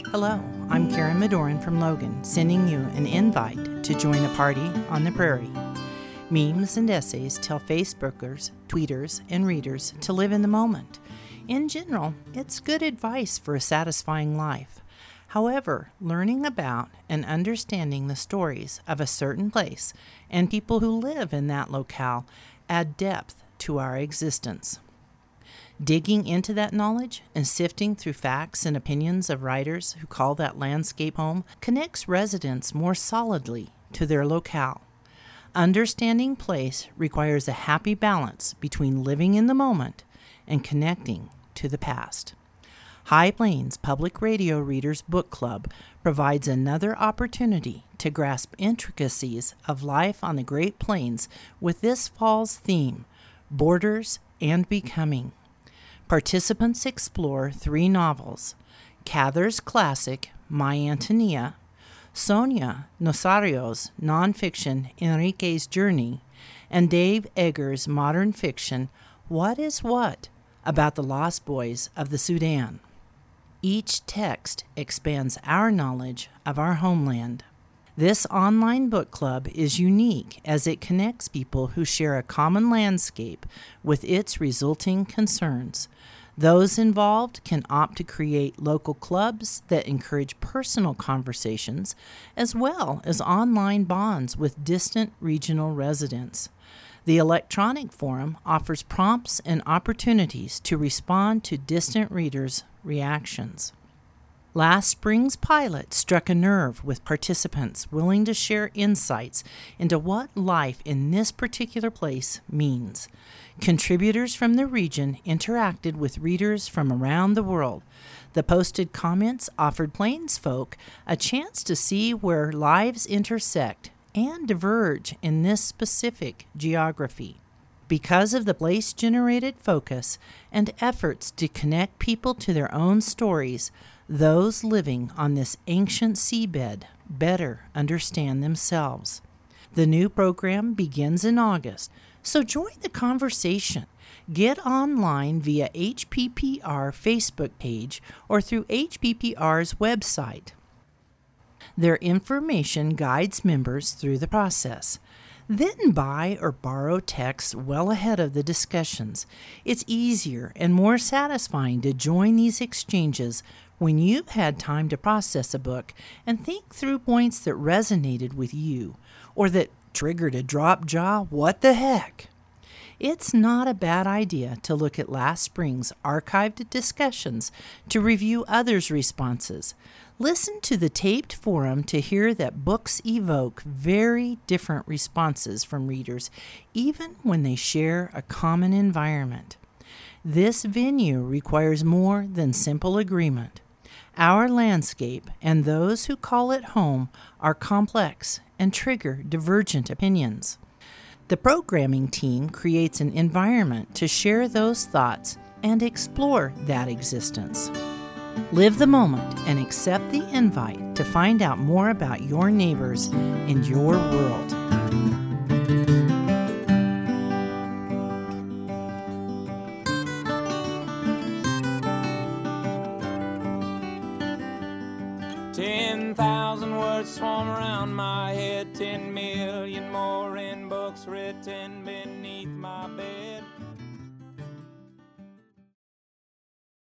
Hello, I'm Karen Madoran from Logan, sending you an invite to join a party on the prairie. Memes and essays tell Facebookers, tweeters, and readers to live in the moment. In general, it's good advice for a satisfying life. However, learning about and understanding the stories of a certain place and people who live in that locale add depth to our existence. Digging into that knowledge and sifting through facts and opinions of writers who call that landscape home connects residents more solidly to their locale. Understanding place requires a happy balance between living in the moment and connecting to the past. High Plains Public Radio Readers Book Club provides another opportunity to grasp intricacies of life on the Great Plains with this fall's theme, Borders and Becoming. Participants explore 3 novels, Cather's classic, My Antonia, Sonia Nosario's nonfiction, Enrique's Journey, and Dave Eggers' modern fiction, What is What? About the Lost Boys of the Sudan. Each text expands our knowledge of our homeland. This online book club is unique as it connects people who share a common landscape with its resulting concerns. Those involved can opt to create local clubs that encourage personal conversations, as well as online bonds with distant regional residents. The electronic forum offers prompts and opportunities to respond to distant readers' reactions. Last spring's pilot struck a nerve with participants willing to share insights into what life in this particular place means. Contributors from the region interacted with readers from around the world. The posted comments offered Plains folk a chance to see where lives intersect and diverge in this specific geography. Because of the place-generated focus and efforts to connect people to their own stories, those living on this ancient seabed better understand themselves. The new program begins in August, so join the conversation. Get online via HPPR Facebook page or through HPPR's website. Their information guides members through the process. Then buy or borrow texts well ahead of the discussions. It's easier and more satisfying to join these exchanges when you've had time to process a book and think through points that resonated with you or that triggered a drop jaw what the heck. It's not a bad idea to look at last spring's archived discussions to review others' responses. Listen to the taped forum to hear that books evoke very different responses from readers, even when they share a common environment. This venue requires more than simple agreement. Our landscape and those who call it home are complex and trigger divergent opinions. The programming team creates an environment to share those thoughts and explore that existence. Live the moment and accept the invite to find out more about your neighbors and your world. Swarm around my head, 10 million more in books written.